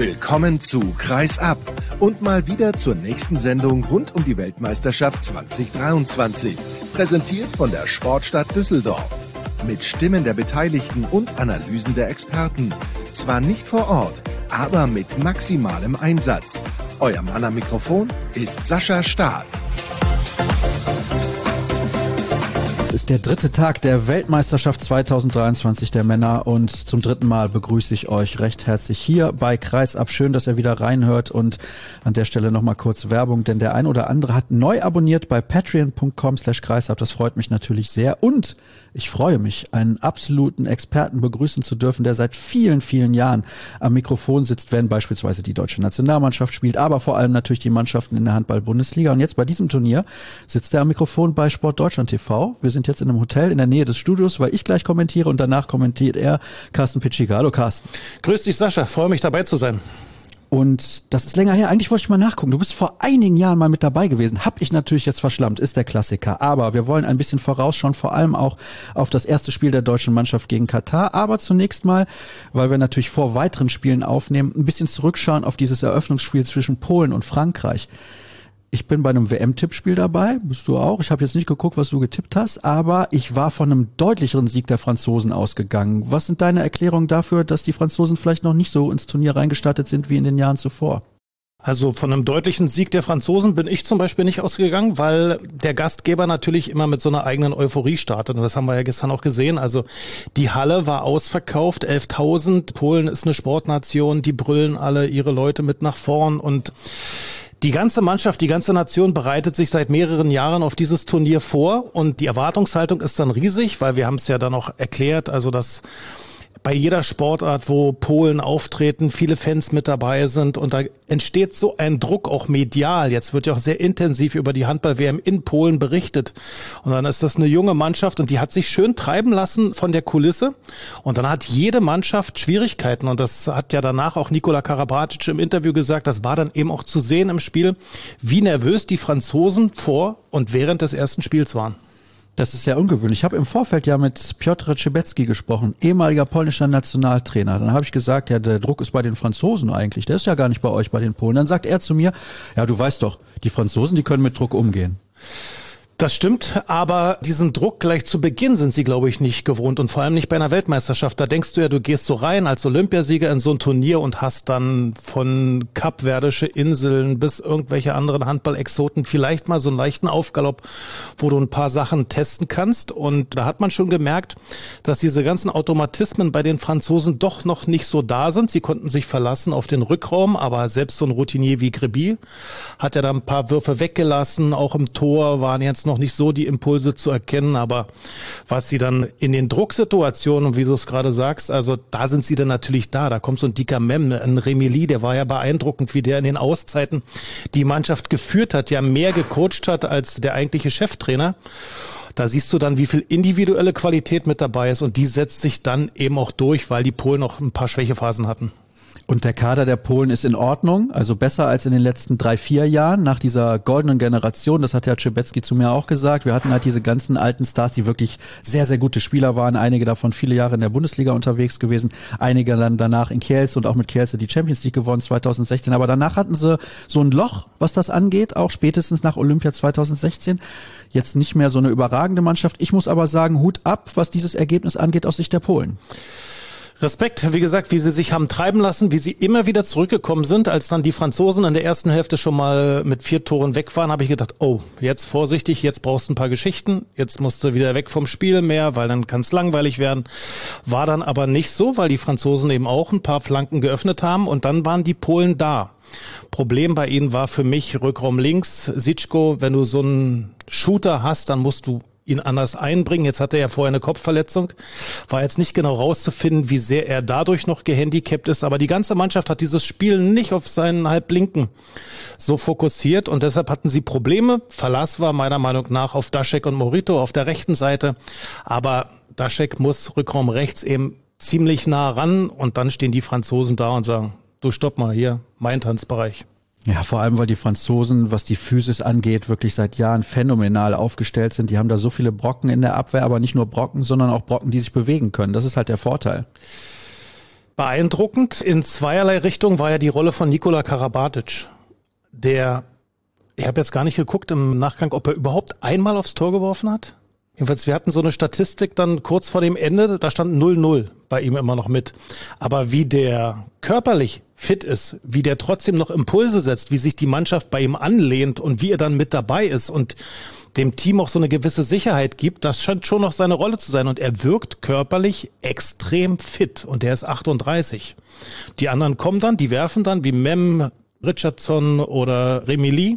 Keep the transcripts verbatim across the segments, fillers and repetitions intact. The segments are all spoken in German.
Willkommen zu Kreis ab und mal wieder zur nächsten Sendung rund um die Weltmeisterschaft zwanzig dreiundzwanzig. Präsentiert von der Sportstadt Düsseldorf. Mit Stimmen der Beteiligten und Analysen der Experten. Zwar nicht vor Ort, aber mit maximalem Einsatz. Euer Mann am Mikrofon ist Sascha Staat. Es ist der dritte Tag der Weltmeisterschaft zwanzig dreiundzwanzig der Männer und zum dritten Mal begrüße ich euch recht herzlich hier bei Kreisab. Schön, dass ihr wieder reinhört und an der Stelle nochmal kurz Werbung, denn der ein oder andere hat neu abonniert bei patreon punkt com slash kreisab. Das freut mich natürlich sehr und ich freue mich, einen absoluten Experten begrüßen zu dürfen, der seit vielen, vielen Jahren am Mikrofon sitzt, wenn beispielsweise die deutsche Nationalmannschaft spielt, aber vor allem natürlich die Mannschaften in der Handball-Bundesliga. Und jetzt bei diesem Turnier sitzt er am Mikrofon bei Sport Deutschland T V. Wir sind jetzt in einem Hotel in der Nähe des Studios, weil ich gleich kommentiere und danach kommentiert er Carsten Pitschika. Hallo Carsten. Grüß dich Sascha, freue mich dabei zu sein. Und das ist länger her. Eigentlich wollte ich mal nachgucken. Du bist vor einigen Jahren mal mit dabei gewesen. Hab ich natürlich jetzt verschlammt, ist der Klassiker. Aber wir wollen ein bisschen vorausschauen, vor allem auch auf das erste Spiel der deutschen Mannschaft gegen Katar. Aber zunächst mal, weil wir natürlich vor weiteren Spielen aufnehmen, ein bisschen zurückschauen auf dieses Eröffnungsspiel zwischen Polen und Frankreich. Ich bin bei einem W M-Tippspiel dabei, bist du auch. Ich habe jetzt nicht geguckt, was du getippt hast, aber ich war von einem deutlicheren Sieg der Franzosen ausgegangen. Was sind deine Erklärungen dafür, dass die Franzosen vielleicht noch nicht so ins Turnier reingestartet sind wie in den Jahren zuvor? Also von einem deutlichen Sieg der Franzosen bin ich zum Beispiel nicht ausgegangen, weil der Gastgeber natürlich immer mit so einer eigenen Euphorie startet. Und das haben wir ja gestern auch gesehen. Also die Halle war ausverkauft, elftausend. Polen ist eine Sportnation, die brüllen alle ihre Leute mit nach vorn und die ganze Mannschaft, die ganze Nation bereitet sich seit mehreren Jahren auf dieses Turnier vor und die Erwartungshaltung ist dann riesig, weil wir haben es ja dann auch erklärt, also dass bei jeder Sportart, wo Polen auftreten, viele Fans mit dabei sind und da entsteht so ein Druck auch medial. Jetzt wird ja auch sehr intensiv über die Handball-W M in Polen berichtet und dann ist das eine junge Mannschaft und die hat sich schön treiben lassen von der Kulisse und dann hat jede Mannschaft Schwierigkeiten und das hat ja danach auch Nikola Karabatic im Interview gesagt, das war dann eben auch zu sehen im Spiel, wie nervös die Franzosen vor und während des ersten Spiels waren. Das ist ja ungewöhnlich. Ich habe im Vorfeld ja mit Piotr Trzebecki gesprochen, ehemaliger polnischer Nationaltrainer. Dann habe ich gesagt, ja, der Druck ist bei den Franzosen eigentlich. Der ist ja gar nicht bei euch, bei den Polen. Dann sagt er zu mir, ja, du weißt doch, die Franzosen, die können mit Druck umgehen. Das stimmt, aber diesen Druck gleich zu Beginn sind sie, glaube ich, nicht gewohnt und vor allem nicht bei einer Weltmeisterschaft. Da denkst du ja, du gehst so rein als Olympiasieger in so ein Turnier und hast dann von Kapverdische Inseln bis irgendwelche anderen Handball-Exoten vielleicht mal so einen leichten Aufgalopp, wo du ein paar Sachen testen kannst. Und da hat man schon gemerkt, dass diese ganzen Automatismen bei den Franzosen doch noch nicht so da sind. Sie konnten sich verlassen auf den Rückraum, aber selbst so ein Routinier wie Greby hat ja da ein paar Würfe weggelassen. Auch im Tor waren jetzt noch noch nicht so die Impulse zu erkennen, aber was sie dann in den Drucksituationen, und wie du es gerade sagst, also da sind sie dann natürlich da. Da kommt so ein dicker Mem, ein Remili, der war ja beeindruckend, wie der in den Auszeiten die Mannschaft geführt hat, ja mehr gecoacht hat als der eigentliche Cheftrainer. Da siehst du dann, wie viel individuelle Qualität mit dabei ist und die setzt sich dann eben auch durch, weil die Polen auch ein paar Schwächephasen hatten. Und der Kader der Polen ist in Ordnung, also besser als in den letzten drei, vier Jahren nach dieser goldenen Generation. Das hat ja Trzebecki zu mir auch gesagt. Wir hatten halt diese ganzen alten Stars, die wirklich sehr, sehr gute Spieler waren. Einige davon viele Jahre in der Bundesliga unterwegs gewesen. Einige dann danach in Kielce und auch mit Kielce die Champions League gewonnen zwanzig sechzehn. Aber danach hatten sie so ein Loch, was das angeht, auch spätestens nach Olympia zwanzig sechzehn. Jetzt nicht mehr so eine überragende Mannschaft. Ich muss aber sagen, Hut ab, was dieses Ergebnis angeht aus Sicht der Polen. Respekt, wie gesagt, wie sie sich haben treiben lassen, wie sie immer wieder zurückgekommen sind. Als dann die Franzosen in der ersten Hälfte schon mal mit vier Toren weg waren, habe ich gedacht, oh, jetzt vorsichtig, jetzt brauchst du ein paar Geschichten, jetzt musst du wieder weg vom Spiel mehr, weil dann kann es langweilig werden. War dann aber nicht so, weil die Franzosen eben auch ein paar Flanken geöffnet haben und dann waren die Polen da. Problem bei ihnen war für mich Rückraum links, Sitschko, wenn du so einen Shooter hast, dann musst du ihn anders einbringen. Jetzt hatte er ja vorher eine Kopfverletzung. War jetzt nicht genau rauszufinden, wie sehr er dadurch noch gehandicapt ist. Aber die ganze Mannschaft hat dieses Spiel nicht auf seinen Halblinken so fokussiert und deshalb hatten sie Probleme. Verlass war meiner Meinung nach auf Daschek und Morito auf der rechten Seite. Aber Daschek muss Rückraum rechts eben ziemlich nah ran und dann stehen die Franzosen da und sagen, du stopp mal hier, mein Tanzbereich. Ja, vor allem, weil die Franzosen, was die Physis angeht, wirklich seit Jahren phänomenal aufgestellt sind. Die haben da so viele Brocken in der Abwehr, aber nicht nur Brocken, sondern auch Brocken, die sich bewegen können. Das ist halt der Vorteil. Beeindruckend in zweierlei Richtung war ja die Rolle von Nikola Karabatic, der, ich habe jetzt gar nicht geguckt im Nachgang, ob er überhaupt einmal aufs Tor geworfen hat. Jedenfalls, wir hatten so eine Statistik dann kurz vor dem Ende, da stand null null bei ihm immer noch mit. Aber wie der körperlich fit ist, wie der trotzdem noch Impulse setzt, wie sich die Mannschaft bei ihm anlehnt und wie er dann mit dabei ist und dem Team auch so eine gewisse Sicherheit gibt, das scheint schon noch seine Rolle zu sein. Und er wirkt körperlich extrem fit und der ist achtunddreißig. Die anderen kommen dann, die werfen dann, wie Mem, Richardson oder Remili.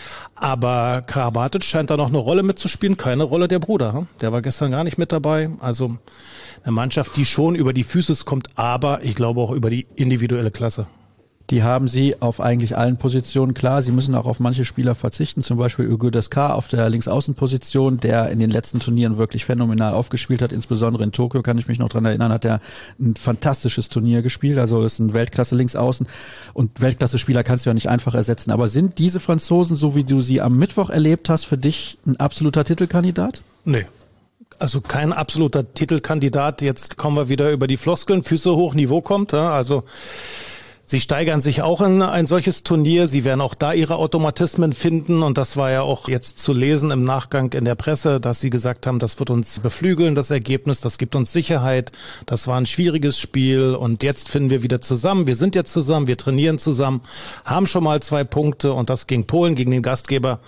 Aber Karabatic scheint da noch eine Rolle mitzuspielen, keine Rolle der Bruder. Der war gestern gar nicht mit dabei. Also eine Mannschaft, die schon über die Physis kommt, aber ich glaube auch über die individuelle Klasse. Die haben sie auf eigentlich allen Positionen. Klar, sie müssen auch auf manche Spieler verzichten, zum Beispiel Hugo Descar auf der Linksaußenposition, der in den letzten Turnieren wirklich phänomenal aufgespielt hat. Insbesondere in Tokio, kann ich mich noch dran erinnern, hat er ein fantastisches Turnier gespielt. Also ist ein Weltklasse-Linksaußen und Weltklasse-Spieler kannst du ja nicht einfach ersetzen. Aber sind diese Franzosen, so wie du sie am Mittwoch erlebt hast, für dich ein absoluter Titelkandidat? Nee. Also kein absoluter Titelkandidat. Jetzt kommen wir wieder über die Floskeln. Füße hoch, Niveau kommt. Ja, also sie steigern sich auch in ein solches Turnier. Sie werden auch da ihre Automatismen finden. Und das war ja auch jetzt zu lesen im Nachgang in der Presse, dass sie gesagt haben, das wird uns beflügeln, das Ergebnis. Das gibt uns Sicherheit. Das war ein schwieriges Spiel. Und jetzt finden wir wieder zusammen. Wir sind jetzt zusammen. Wir trainieren zusammen. Haben schon mal zwei Punkte. Und das gegen Polen, gegen den Gastgeber.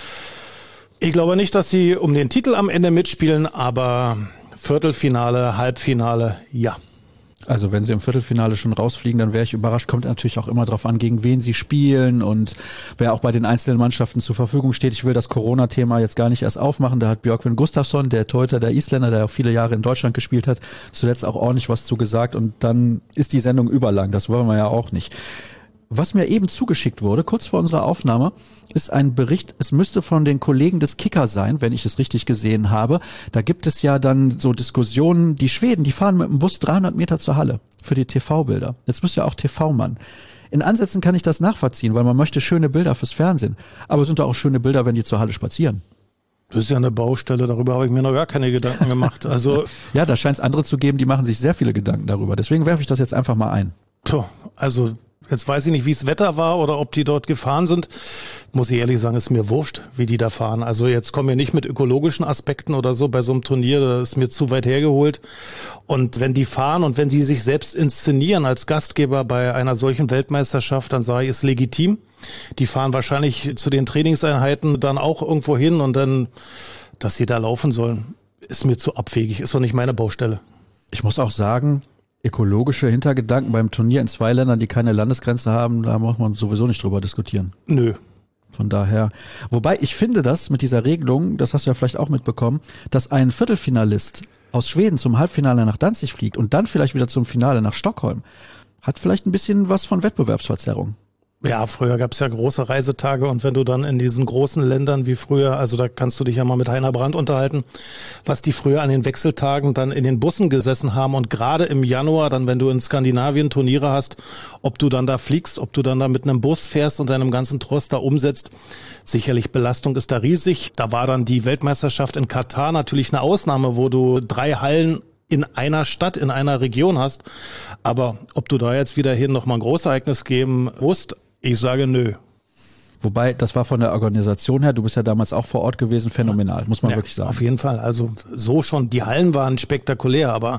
Ich glaube nicht, dass sie um den Titel am Ende mitspielen. Aber Viertelfinale, Halbfinale, ja. Also wenn sie im Viertelfinale schon rausfliegen, dann wäre ich überrascht. Kommt natürlich auch immer darauf an, gegen wen sie spielen und wer auch bei den einzelnen Mannschaften zur Verfügung steht. Ich will das Corona-Thema jetzt gar nicht erst aufmachen. Da hat Björkvin Gustafsson, der Torhüter der Isländer, der auch viele Jahre in Deutschland gespielt hat, zuletzt auch ordentlich was zu gesagt. Und dann ist die Sendung überlang. Das wollen wir ja auch nicht. Was mir eben zugeschickt wurde, kurz vor unserer Aufnahme, ist ein Bericht, es müsste von den Kollegen des Kicker sein, wenn ich es richtig gesehen habe. Da gibt es ja dann so Diskussionen, die Schweden, die fahren mit dem Bus dreihundert Meter zur Halle für die T V-Bilder. Jetzt bist du ja auch T V-Mann. In Ansätzen kann ich das nachvollziehen, weil man möchte schöne Bilder fürs Fernsehen. Aber es sind doch auch schöne Bilder, wenn die zur Halle spazieren. Das ist ja eine Baustelle, darüber habe ich mir noch gar keine Gedanken gemacht. Also ja, da scheint es andere zu geben, die machen sich sehr viele Gedanken darüber. Deswegen werfe ich das jetzt einfach mal ein. Puh, also jetzt weiß ich nicht, wie es Wetter war oder ob die dort gefahren sind. Muss ich ehrlich sagen, ist mir wurscht, wie die da fahren. Also jetzt kommen wir nicht mit ökologischen Aspekten oder so bei so einem Turnier, das ist mir zu weit hergeholt. Und wenn die fahren und wenn die sich selbst inszenieren als Gastgeber bei einer solchen Weltmeisterschaft, dann sage ich, ist legitim. Die fahren wahrscheinlich zu den Trainingseinheiten dann auch irgendwo hin und dann, dass sie da laufen sollen, ist mir zu abwegig, ist doch nicht meine Baustelle. Ich muss auch sagen, ökologische Hintergedanken beim Turnier in zwei Ländern, die keine Landesgrenze haben, da muss man sowieso nicht drüber diskutieren. Nö. Von daher, wobei ich finde das mit dieser Regelung, das hast du ja vielleicht auch mitbekommen, dass ein Viertelfinalist aus Schweden zum Halbfinale nach Danzig fliegt und dann vielleicht wieder zum Finale nach Stockholm, hat vielleicht ein bisschen was von Wettbewerbsverzerrung. Ja, früher gab's ja große Reisetage und wenn du dann in diesen großen Ländern wie früher, also da kannst du dich ja mal mit Heiner Brandt unterhalten, was die früher an den Wechseltagen dann in den Bussen gesessen haben und gerade im Januar, dann wenn du in Skandinavien Turniere hast, ob du dann da fliegst, ob du dann da mit einem Bus fährst und deinem ganzen Trost da umsetzt, sicherlich Belastung ist da riesig. Da war dann die Weltmeisterschaft in Katar natürlich eine Ausnahme, wo du drei Hallen in einer Stadt, in einer Region hast, aber ob du da jetzt wieder hin nochmal ein Großereignis geben musst, ich sage nö. Wobei, das war von der Organisation her, du bist ja damals auch vor Ort gewesen, phänomenal, muss man ja, wirklich sagen. Auf jeden Fall, also so schon, die Hallen waren spektakulär, aber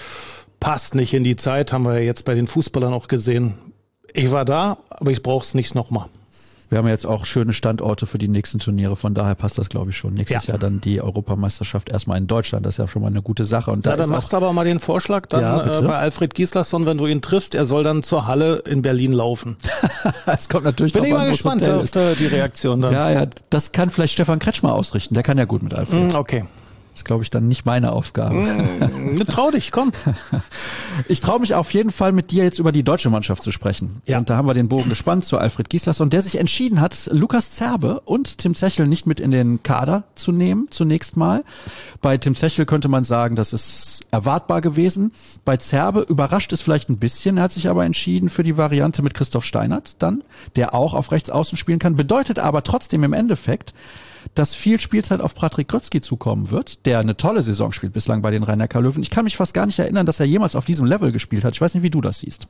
passt nicht in die Zeit, haben wir ja jetzt bei den Fußballern auch gesehen. Ich war da, aber ich brauche es nicht nochmal. Wir haben jetzt auch schöne Standorte für die nächsten Turniere, von daher passt das, glaube ich, schon. Nächstes ja. Jahr dann die Europameisterschaft erstmal in Deutschland, das ist ja schon mal eine gute Sache. Und da ja, dann ist machst du aber mal den Vorschlag dann ja, äh, bei Alfred Gislason, wenn du ihn triffst, er soll dann zur Halle in Berlin laufen. Es kommt natürlich Bin drauf ich an, mal gespannt auf die Reaktion dann. Ja, ja, das kann vielleicht Stefan Kretschmer ausrichten, der kann ja gut mit Alfred. Mm, okay. Das ist, glaube ich, dann nicht meine Aufgabe. Mm, trau dich, komm. Ich traue mich auf jeden Fall, mit dir jetzt über die deutsche Mannschaft zu sprechen. Ja. Und da haben wir den Bogen gespannt zu Alfred Gislason, der sich entschieden hat, Lukas Zerbe und Tim Zechel nicht mit in den Kader zu nehmen, zunächst mal. Bei Tim Zechel könnte man sagen, das ist erwartbar gewesen. Bei Zerbe überrascht es vielleicht ein bisschen, er hat sich aber entschieden für die Variante mit Christoph Steinert dann, der auch auf rechts außen spielen kann, bedeutet aber trotzdem im Endeffekt, dass viel Spielzeit auf Patrick Grötzky zukommen wird, der eine tolle Saison spielt bislang bei den Rhein-Neckar-Löwen. Ich kann mich fast gar nicht erinnern, dass er jemals auf diesem Level gespielt hat. Ich weiß nicht, wie du das siehst.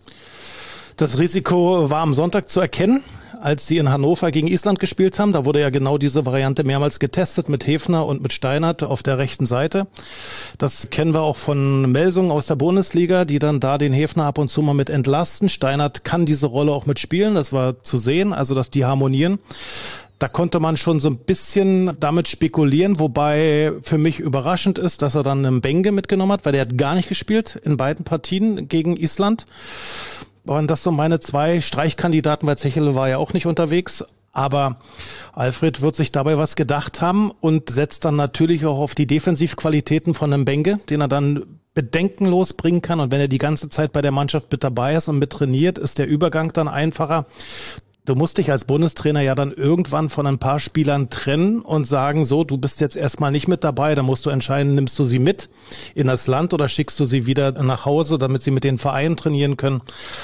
Das Risiko war am Sonntag zu erkennen, als sie in Hannover gegen Island gespielt haben. Da wurde ja genau diese Variante mehrmals getestet mit Hefner und mit Steinert auf der rechten Seite. Das kennen wir auch von Melsungen aus der Bundesliga, die dann da den Hefner ab und zu mal mit entlasten. Steinert kann diese Rolle auch mitspielen, das war zu sehen, also dass die harmonieren. Da konnte man schon so ein bisschen damit spekulieren, wobei für mich überraschend ist, dass er dann einen Benge mitgenommen hat, weil der hat gar nicht gespielt in beiden Partien gegen Island. Waren das so meine zwei Streichkandidaten, weil Zechele war ja auch nicht unterwegs. Aber Alfred wird sich dabei was gedacht haben und setzt dann natürlich auch auf die Defensivqualitäten von einem Benge, den er dann bedenkenlos bringen kann. Und wenn er die ganze Zeit bei der Mannschaft mit dabei ist und mit trainiert, ist der Übergang dann einfacher. Du musst dich als Bundestrainer ja dann irgendwann von ein paar Spielern trennen und sagen, so, du bist jetzt erstmal nicht mit dabei, dann musst du entscheiden, nimmst du sie mit in das Land oder schickst du sie wieder nach Hause, damit sie mit den Vereinen trainieren können.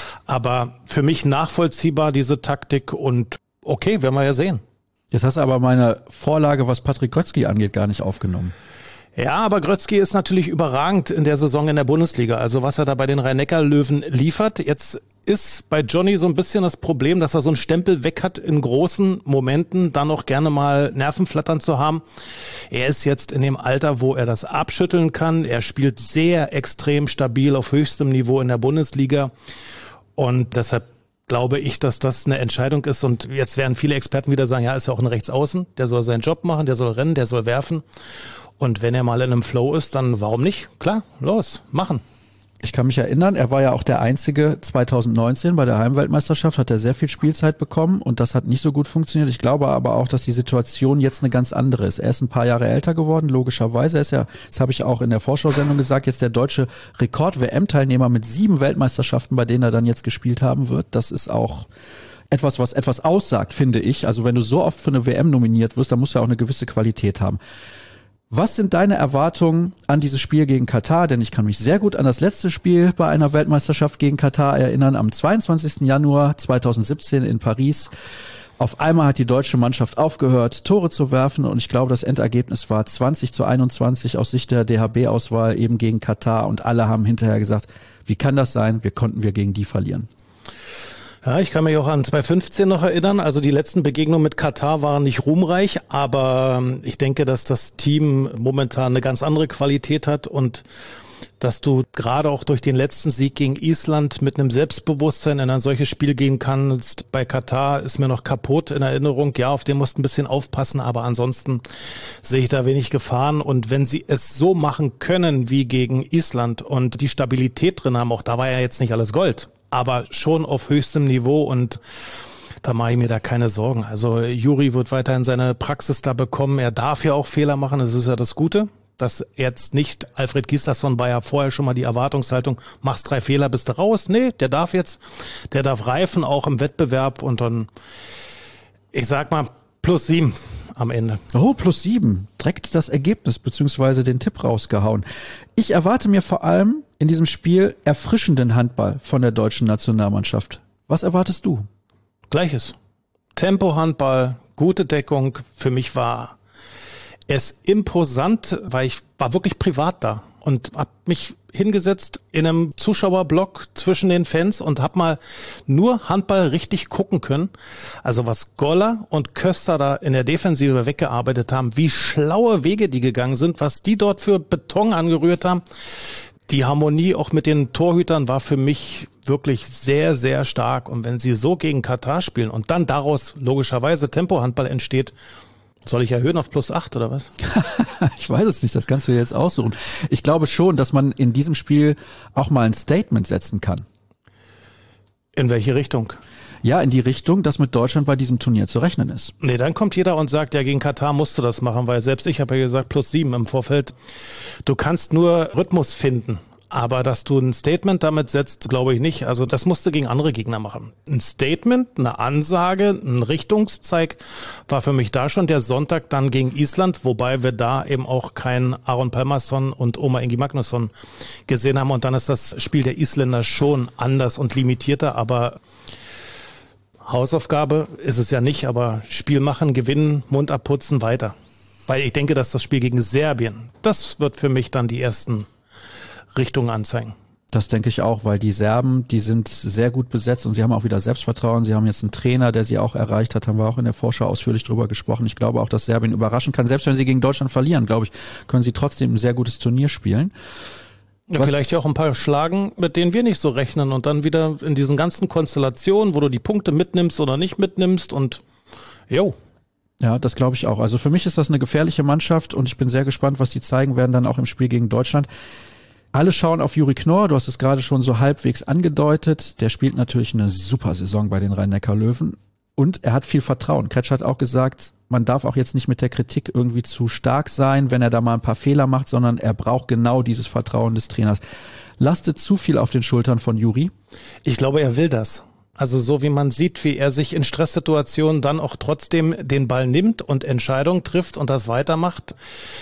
Aber für mich nachvollziehbar diese Taktik und okay, werden wir ja sehen. Jetzt hast du aber meine Vorlage, was Patrick Grötzky angeht, gar nicht aufgenommen. Ja, aber Grötzky ist natürlich überragend in der Saison in der Bundesliga. Also was er da bei den Rhein-Neckar-Löwen liefert. Jetzt ist bei Johnny so ein bisschen das Problem, dass er so einen Stempel weg hat, in großen Momenten dann auch gerne mal Nervenflattern zu haben. Er ist jetzt in dem Alter, wo er das abschütteln kann. Er spielt sehr extrem stabil auf höchstem Niveau in der Bundesliga. Und deshalb glaube ich, dass das eine Entscheidung ist. Und jetzt werden viele Experten wieder sagen, ja, ist ja auch ein Rechtsaußen. Der soll seinen Job machen, der soll rennen, der soll werfen. Und wenn er mal in einem Flow ist, dann warum nicht? Klar, los, machen. Ich kann mich erinnern, er war ja auch der Einzige zwanzig neunzehn bei der Heimweltmeisterschaft, hat er sehr viel Spielzeit bekommen und das hat nicht so gut funktioniert. Ich glaube aber auch, dass die Situation jetzt eine ganz andere ist. Er ist ein paar Jahre älter geworden, logischerweise. Er ist ja, das habe ich auch in der Vorschau-Sendung gesagt, jetzt der deutsche Rekord-W M-Teilnehmer mit sieben Weltmeisterschaften, bei denen er dann jetzt gespielt haben wird. Das ist auch etwas, was etwas aussagt, finde ich. Also wenn du so oft für eine W M nominiert wirst, dann musst du ja auch eine gewisse Qualität haben. Was sind deine Erwartungen an dieses Spiel gegen Katar? Denn ich kann mich sehr gut an das letzte Spiel bei einer Weltmeisterschaft gegen Katar erinnern, am zweiundzwanzigsten Januar zweitausendsiebzehn in Paris. Auf einmal hat die deutsche Mannschaft aufgehört, Tore zu werfen und ich glaube, das Endergebnis war zwanzig zu einundzwanzig aus Sicht der D H B-Auswahl eben gegen Katar und alle haben hinterher gesagt, wie kann das sein? Wie konnten wir gegen die verlieren? Ja, ich kann mich auch an zwanzig fünfzehn noch erinnern. Also die letzten Begegnungen mit Katar waren nicht ruhmreich, aber ich denke, dass das Team momentan eine ganz andere Qualität hat und dass du gerade auch durch den letzten Sieg gegen Island mit einem Selbstbewusstsein in ein solches Spiel gehen kannst. Bei Katar ist mir noch kaputt in Erinnerung. Ja, auf den musst du ein bisschen aufpassen, aber ansonsten sehe ich da wenig Gefahren. Und wenn sie es so machen können wie gegen Island und die Stabilität drin haben, auch da war ja jetzt nicht alles Gold, aber schon auf höchstem Niveau und da mache ich mir da keine Sorgen. Also Juri wird weiterhin seine Praxis da bekommen. Er darf ja auch Fehler machen, das ist ja das Gute. Dass jetzt nicht, Alfred Gislason war ja vorher schon mal die Erwartungshaltung, machst drei Fehler, bist du raus. Nee, der darf jetzt, der darf reifen, auch im Wettbewerb und dann, ich sag mal, plus sieben am Ende. Oh, plus sieben. Direkt das Ergebnis beziehungsweise den Tipp rausgehauen. Ich erwarte mir vor allem in diesem Spiel erfrischenden Handball von der deutschen Nationalmannschaft. Was erwartest du? Gleiches. Tempo-Handball, gute Deckung. Für mich war es imposant, weil ich war wirklich privat da und habe mich hingesetzt in einem Zuschauerblock zwischen den Fans und habe mal nur Handball richtig gucken können. Also was Goller und Köster da in der Defensive weggearbeitet haben, wie schlaue Wege die gegangen sind, was die dort für Beton angerührt haben. Die Harmonie auch mit den Torhütern war für mich wirklich sehr, sehr stark. Und wenn sie so gegen Katar spielen und dann daraus logischerweise Tempohandball entsteht, soll ich erhöhen auf plus acht oder was? Ich weiß es nicht, das kannst du jetzt aussuchen. Ich glaube schon, dass man in diesem Spiel auch mal ein Statement setzen kann. In welche Richtung? Ja, in die Richtung, dass mit Deutschland bei diesem Turnier zu rechnen ist. Nee, dann kommt jeder und sagt, ja, gegen Katar musst du das machen, weil selbst ich habe ja gesagt, plus sieben im Vorfeld. Du kannst nur Rhythmus finden. Aber dass du ein Statement damit setzt, glaube ich nicht. Also das musst du gegen andere Gegner machen. Ein Statement, eine Ansage, ein Richtungszeig war für mich da schon der Sonntag dann gegen Island, wobei wir da eben auch keinen Aron Pálmarsson und Ómar Ingi Magnússon gesehen haben. Und dann ist das Spiel der Isländer schon anders und limitierter, aber Hausaufgabe ist es ja nicht, aber Spiel machen, gewinnen, Mund abputzen, weiter. Weil ich denke, dass das Spiel gegen Serbien, das wird für mich dann die ersten Richtungen anzeigen. Das denke ich auch, weil die Serben, die sind sehr gut besetzt und sie haben auch wieder Selbstvertrauen. Sie haben jetzt einen Trainer, der sie auch erreicht hat, haben wir auch in der Vorschau ausführlich drüber gesprochen. Ich glaube auch, dass Serbien überraschen kann. Selbst wenn sie gegen Deutschland verlieren, glaube ich, können sie trotzdem ein sehr gutes Turnier spielen. Ja, vielleicht ja auch ein paar schlagen, mit denen wir nicht so rechnen und dann wieder in diesen ganzen Konstellationen, wo du die Punkte mitnimmst oder nicht mitnimmst und jo. Ja, das glaube ich auch. Also für mich ist das eine gefährliche Mannschaft und ich bin sehr gespannt, was die zeigen werden dann auch im Spiel gegen Deutschland. Alle schauen auf Juri Knorr, du hast es gerade schon so halbwegs angedeutet. Der spielt natürlich eine super Saison bei den Rhein-Neckar-Löwen und er hat viel Vertrauen. Kretsch hat auch gesagt, man darf auch jetzt nicht mit der Kritik irgendwie zu stark sein, wenn er da mal ein paar Fehler macht, sondern er braucht genau dieses Vertrauen des Trainers. Lastet zu viel auf den Schultern von Juri? Ich glaube, er will das. Also so wie man sieht, wie er sich in Stresssituationen dann auch trotzdem den Ball nimmt und Entscheidungen trifft und das weitermacht.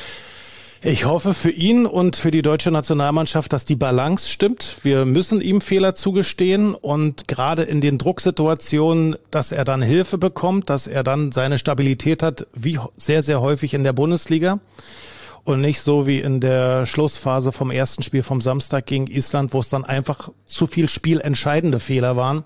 Ich hoffe für ihn und für die deutsche Nationalmannschaft, dass die Balance stimmt. Wir müssen ihm Fehler zugestehen und gerade in den Drucksituationen, dass er dann Hilfe bekommt, dass er dann seine Stabilität hat, wie sehr, sehr häufig in der Bundesliga und nicht so wie in der Schlussphase vom ersten Spiel vom Samstag gegen Island, wo es dann einfach zu viel spielentscheidende Fehler waren.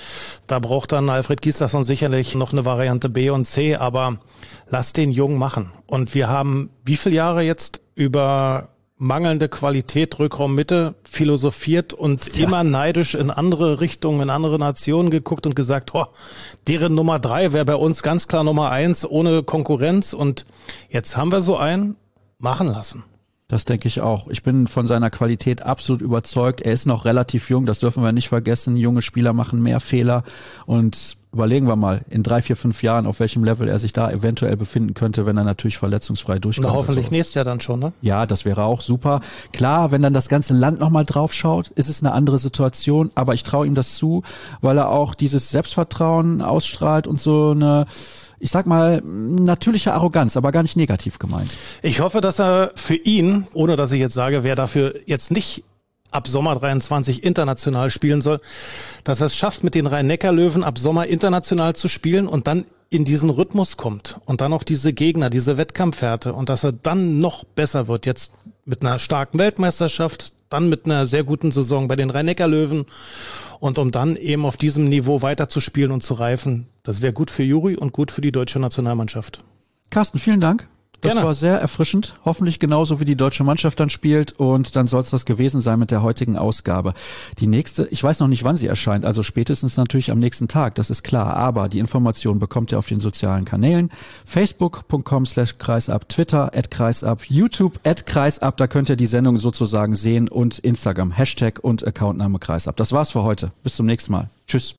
Da braucht dann Alfred Gislason sicherlich noch eine Variante B und C, aber lass den Jungen machen. Und wir haben wie viele Jahre jetzt über mangelnde Qualität Rückraummitte philosophiert und ja. immer neidisch in andere Richtungen, in andere Nationen geguckt und gesagt, oh, deren Nummer drei wäre bei uns ganz klar Nummer eins ohne Konkurrenz. Und jetzt haben wir so einen machen lassen. Das denke ich auch. Ich bin von seiner Qualität absolut überzeugt. Er ist noch relativ jung, das dürfen wir nicht vergessen. Junge Spieler machen mehr Fehler und überlegen wir mal in drei, vier, fünf Jahren, auf welchem Level er sich da eventuell befinden könnte, wenn er natürlich verletzungsfrei durchkommt. Und hoffentlich so. Nächstes Jahr dann schon, ne? Ja, das wäre auch super. Klar, wenn dann das ganze Land nochmal drauf schaut, ist es eine andere Situation, aber ich traue ihm das zu, weil er auch dieses Selbstvertrauen ausstrahlt und so eine, ich sag mal, natürliche Arroganz, aber gar nicht negativ gemeint. Ich hoffe, dass er für ihn, ohne dass ich jetzt sage, wer dafür jetzt nicht ab Sommer dreiundzwanzig international spielen soll, dass er es schafft, mit den Rhein-Neckar-Löwen ab Sommer international zu spielen und dann in diesen Rhythmus kommt und dann auch diese Gegner, diese Wettkampfhärte und dass er dann noch besser wird, jetzt mit einer starken Weltmeisterschaft, dann mit einer sehr guten Saison bei den Rhein-Neckar-Löwen und um dann eben auf diesem Niveau weiterzuspielen und zu reifen. Das wäre gut für Juri und gut für die deutsche Nationalmannschaft. Carsten, vielen Dank. Das Gerne. War sehr erfrischend, hoffentlich genauso wie die deutsche Mannschaft dann spielt und dann soll es das gewesen sein mit der heutigen Ausgabe. Die nächste, ich weiß noch nicht, wann sie erscheint, also spätestens natürlich am nächsten Tag, das ist klar, aber die Information bekommt ihr auf den sozialen Kanälen, facebook punkt com slash kreisab, Twitter at kreisab, YouTube at kreisab, da könnt ihr die Sendung sozusagen sehen und Instagram, Hashtag und Accountname kreisab. Das war's für heute, bis zum nächsten Mal, tschüss.